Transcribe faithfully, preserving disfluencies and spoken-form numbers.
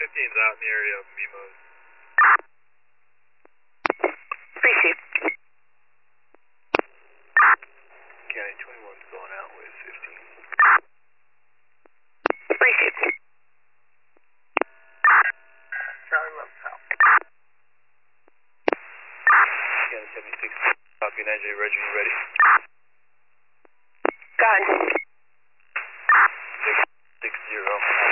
fifteen's out in the area of Mimos. Received. County twenty-one's going out with fifteen. Received. Charlie left south. County seventy-six, copy nine J, Roger, you ready? Go ahead. six zero.